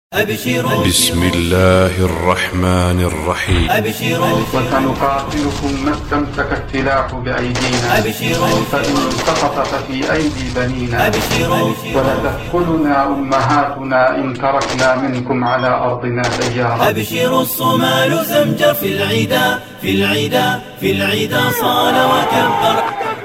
أبشروا بسم الله الرحمن الرحيم. أبشروا وسنقاتلكم ما استمسك السلاح بأيدينا أبشروا فإن سقط ففي أيدي بنينا أبشروا ولتسكننا أمهاتنا إن تركنا منكم على أرضنا ديارا. أبشروا الصومال زمجر في العدا في العدا في العدا صال وكبر.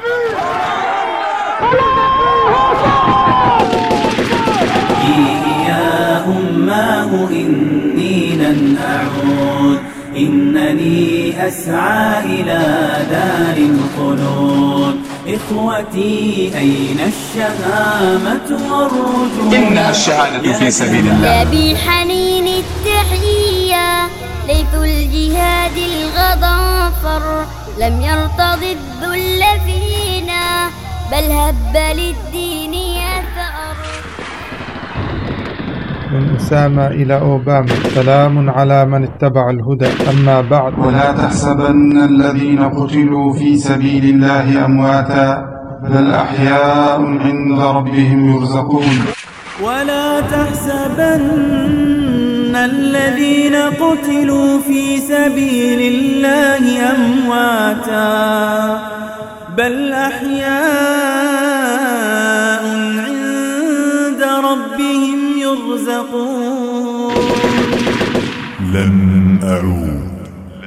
يا أماه إني لن أعود، إنني أسعى إلى دار الخلود. إخوتي أين الشهامة والرجول؟ إنها الشهادة في سبيل الله. يا بالحنين التحية ليث الجهاد الغضنفر، لم يرتض الذل فينا بل هب للدين يثأر. من أسامة إلى أوباما، سلام على من اتبع الهدى، أما بعد. ولا تحسبن الذين قتلوا في سبيل الله أمواتا بل أحياء عند ربهم يرزقون. ولا تحسبن الذين قتلوا في سبيل الله أمواتا بل أحياء عند ربهم يرزقون. لن أعود.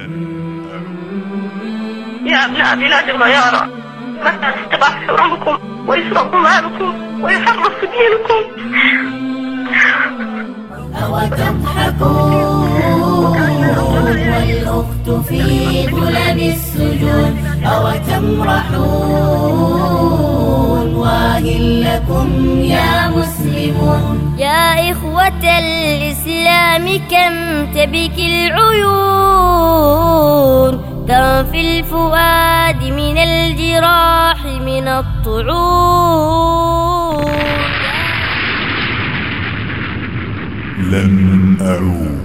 يا أبناء بلاد الغيارى، متى تستباح حرمكم ويسرق مالكم ويحرف دينكم؟ أوتضحكون والأخت في ظلم السجون، أوتمرحون واهل لكم يا مسلمون. يا إخوة الإسلام كم تبكي العيون، كم في الفؤاد من الجراح من الطعون. لن أعود.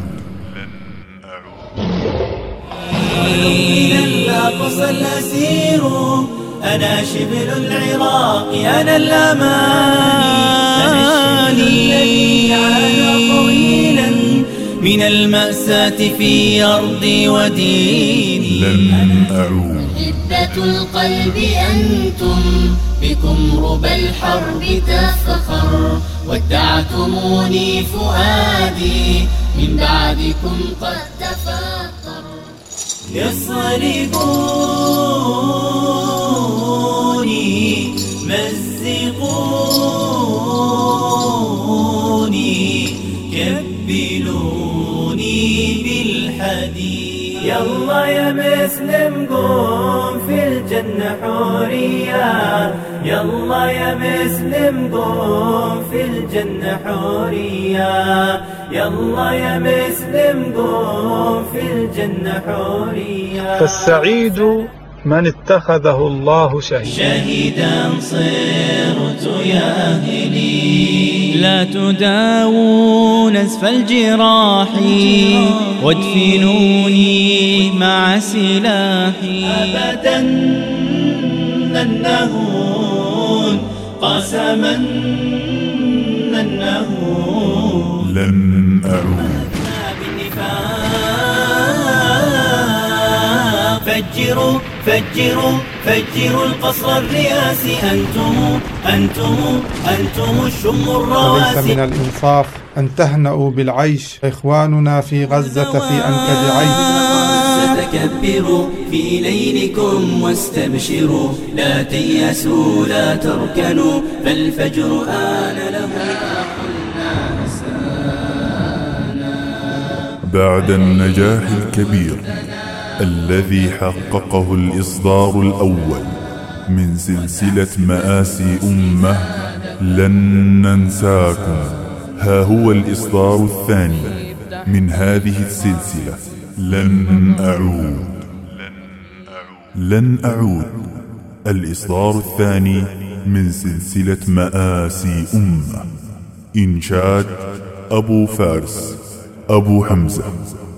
إلى الأقصى الأسير، أنا شبل العراق، أنا الأماني الذي عانى طويلا من المأساة في أرضي وديني. لن أعود. حدة القلب أنتم، بكم ربى الحرب تفخر، ودعتموني فؤادي من بعدكم قد تفطر. يصلبوني مزقوني كبلوني بالحديد. يلا يا مسلم قوم في الجنة حورية، يلا يا مسلم قوم في الجنة حورية، يلا يا مسلم قوم في الجنة حورية. فالسعيد من اتخذه الله شهيدا. شهيدا صرت يا أهلي، لا تداووا نزف الجراح وادفنوني مع سلاحي. أبدا النهون قسما النهون. لن أعود. فجروا فجروا فجروا القصر الرئاسي، أنتم الشم الرواسي. وليس من الإنصاف أن تهنأوا بالعيش، إخواننا في غزة في أنكد عيش. ستكبروا في ليلكم واستبشروا، لا تيأسوا لا تركنوا، فالفجر آن له. بعد النجاح الكبير الذي حققه الإصدار الأول من سلسلة مآسي أمة لن ننساكم، ها هو الإصدار الثاني من هذه السلسلة. لن أعود. لن أعود، الإصدار الثاني من سلسلة مآسي أمة. إنشاد أبو فارس أبو حمزة.